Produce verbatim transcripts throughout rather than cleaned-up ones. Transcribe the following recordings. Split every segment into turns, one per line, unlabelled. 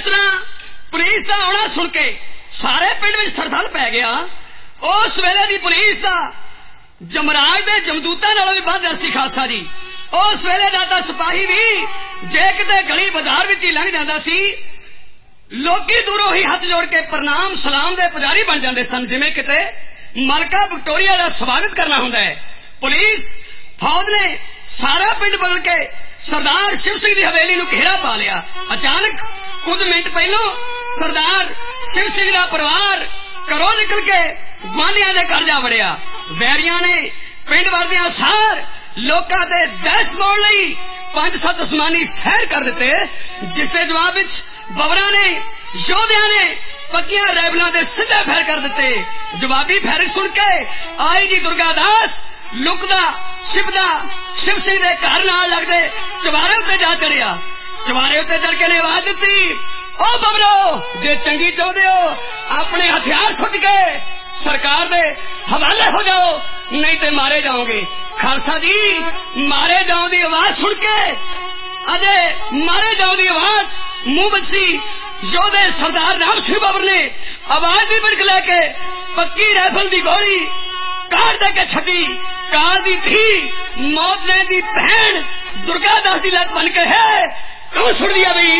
इस तरह पुलिस का आना सुन के सारे पिंड में थरथर पै गया। उस वेले दी पुलिस का जमराज दे जमदूतां नालों भी वध सी खासा जी। उस वेले दा तां सिपाही भी जे किते गली बाजार विच ही लंघ जांदा सी, लोकी दूरों ही हाथ जोड़ के प्रणाम सलाम दे पुजारी बन जाते सन, जिवें किते मलका विक्टोरिया का स्वागत करना हुंदा है। पुलिस फौज ने सारा पिंड बदल के सरदार शिव सिंह की हवेली नूं घेरा पा लिया। अचानक कुछ मिनट पहलों सरदार शिव सिंह का परिवार घरों निकल के गुआंढियां दे घर जा वड़िया। वैरियां ने पिंड वालियां सार लोकां ते दहशत पाउण लई पंज सत्त आसमानी फैर कर दिते, जिसके जवाब विच बबरा ने योधिया ने पक्कियां रैफलां दे सीधे फैर कर दिते। जवाबी फैर सुन के आई जी दुर्गादास लुकदा छिपदा शिव सिंह दे घर नाल लगदे चवारे उत्ते जा चढ़िया। चवारे उत्ते चढ़ के ने आवाज दिती, ओ बबरो जे चंगी चाहते हो अपने हथियार सुट के सरकार दे हवाले हो जाओ, नहीं तो मारे जाओगे। खालसा जी मारे जाओ दी आवाज सुन के अजे मारे जाओ दी आवाज मुंह बची योधे सरदार राम सिंह बाबर ने आवाज भी बिड़क लेके पक्की राइफल दी गोली काट दे के छड़ी। काल दी थी मौत ने दी बहन दुर्गादास दी लत बन के है कौन सुन दिया भाई।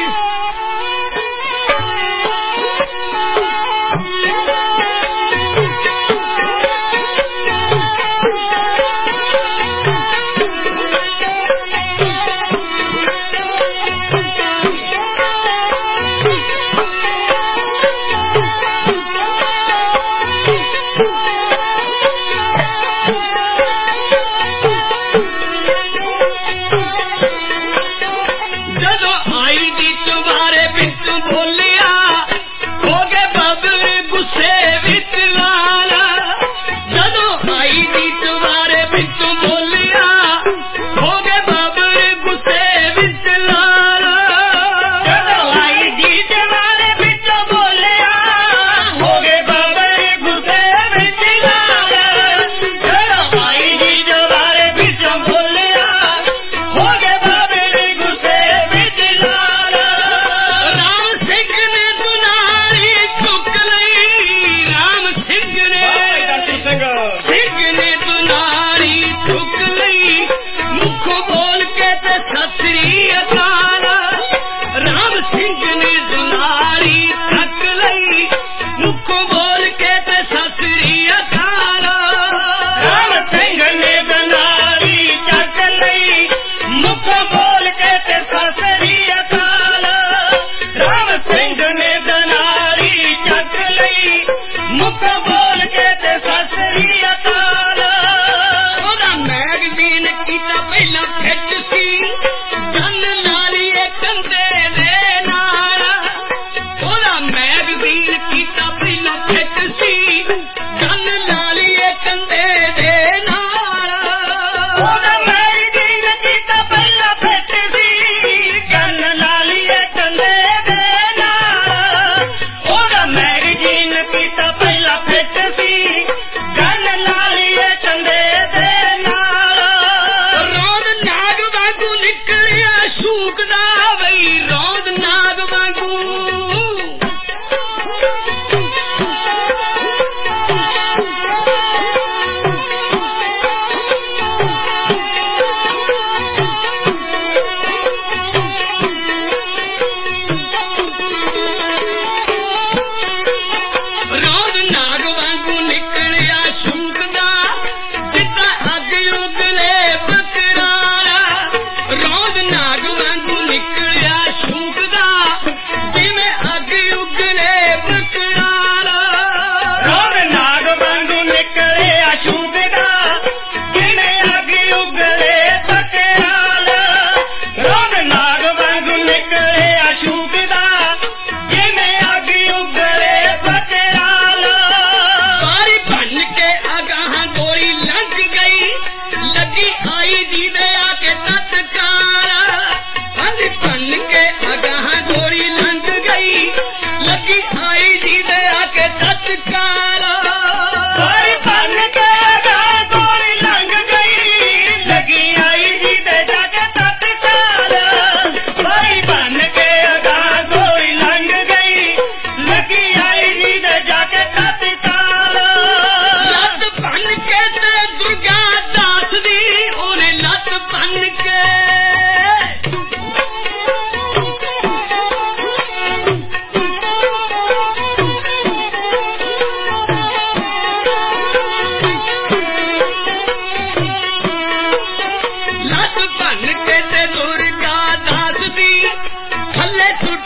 मैगजीन की पहला फिट सी जन नाली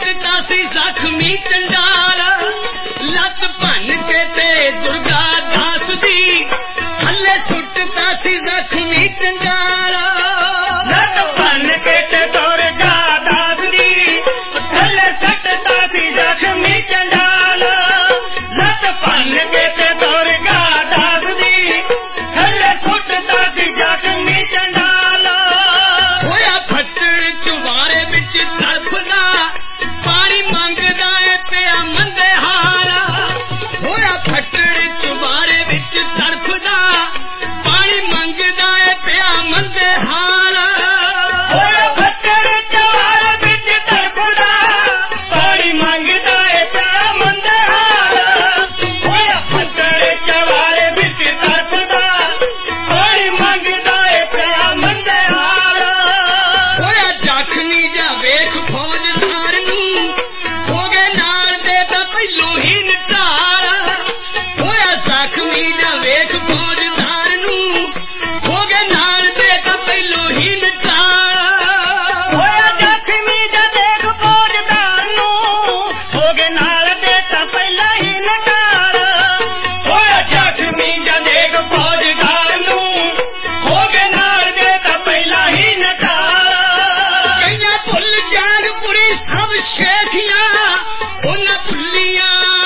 ਸੁੱਟਦਾ ਸੀ ਜ਼ਖਮੀ ਚੰਡਾਲ ਲੱਤ ਭੰਨ ਕੇ ਤੇ ਦੁਰਗਾ ਦਾਸ ਦੀ ਥੱਲੇ ਸੁੱਟਦਾ ਸੀ ਜ਼ਖਮੀ ਚੰਡਾਲ
ਲੱਤ ਭੰਨ ਕੇ ਤੇ ਦੁਰਗਾ ਦਾਸ ਦੀ ਥੱਲੇ ਸੁੱਟਦਾ ਸੀ ਜ਼ਖਮੀ ਚੰਡਾਲ ਲੱਤ ਭੰਨ ਕੇ ਤੇ ਦੁਰਗਾ ਦਾਸ ਦੀ ਥੱਲੇ ਸੁੱਟਦਾ ਸੀ ਜ਼ਖਮੀ ਚੰਡਾਲ
ਹੋਇਆ ਫੱਟੜ ਚੁਬਾਰੇ ਵਿੱਚ ਤੜਫਦਾ ਪਾਣੀ ਮੰਗਦਾ ਏ ਪਿਆ ਮੰਦੇ ਹਾਲ ਹੋਇਆ ਫੱਟੜ ਚੁਬਾਰੇ ਵਿੱਚ ਤੜਫਦਾ ਪਾਣੀ ਮੰਗਦਾ ਏ ਪਿਆ ਮੰਦੇ ਹਾਲ
ਹੋਇਆ ਫੱਟੜ ਚੁਬਾਰੇ ਵਿੱਚ ਤੜਫਦਾ ਪਾਣੀ ਮੰਗਦਾ ਏ ਪਿਆ ਮੰਦੇ ਹਾਲ ਹੋਇਆ ਫੱਟੜ ਚੁਬਾਰੇ ਵਿੱਚ ਤੜਫਦਾ ਪਾਣੀ ਮੰਗਦਾ ਏ ਪਿਆ ਮੰਦੇ ਹਾਲ
ਹੋਇਆ ਜ਼ਖਮੀ ਜਾ ਵੇਖ ਫੌਜਦਾਰ ਨੂੰ ਹੋ ਗਏ ਨਾਲ ਦੇ ਤਾਂ ਪਹਿਲੋਂ ਹੀ ਨਟਾਰ ਹੋਇਆ ਜ਼ਖਮੀ ਜਾ ਵੇਖ ਫੌਜਦਾਰ ਨੂੰ ਹੋ ਗਏ ਨਾਲ ਦੇ ਤਾਂ ਪਹਿਲੋਂ ਹੀ ਨਟਾਰ
ਹੋਇਆ ਜ਼ਖਮੀ ਦਾ ਦੇਖ ਫੌਜਦਾਰ ਨੂੰ ਹੋ ਗਏ ਨਾਲ ਦੇ ਤਾਂ ਪਹਿਲਾਂ ਹੀ ਨਟਾਰ ਹੋਇਆ ਜ਼ਖਮੀ ਦਾ ਦੇਖ ਫੌਜਦਾਰ ਨੂੰ ਹੋ ਗਏ ਨਾਲ ਦੇ ਤਾਂ ਪਹਿਲਾਂ ਹੀ ਨਟਾਰ
ਕਈਆਂ ਭੁੱਲ ਜਾਣ ਪੁਰੀ ਸਭ ਸ਼ੇਖੀਆਂ ਉਹਨਾਂ ਭੁੱਲੀਆਂ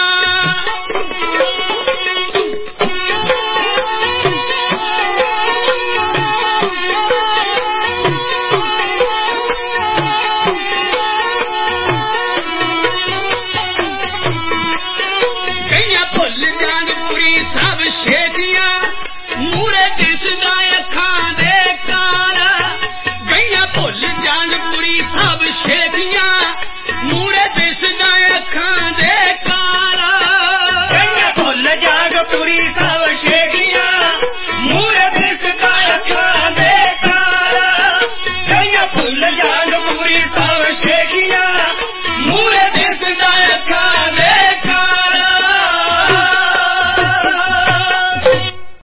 ਕਈਆਂ ਭੁੱਲ ਜਾਣ ਪੁਰੀ ਸਭ ਸ਼ੇਖੀਆਂ ਮੂਰੇ ਦਿਸਦਾ ਅੱਖਾਂ ਦੇ ਕਾਲ ਗਈਆਂ ਭੁੱਲ ਜਾਣ ਪੁਰੀ ਸਭ ਸ਼ੇਖੀਆਂ ਮੂਰੇ ਦਿਸਦਾ ਅੱਖਾਂ ਦੇ ਕਾਲ
ਕਈਆਂ ਭੁੱਲ ਜਾਗ ਪੁਰੀ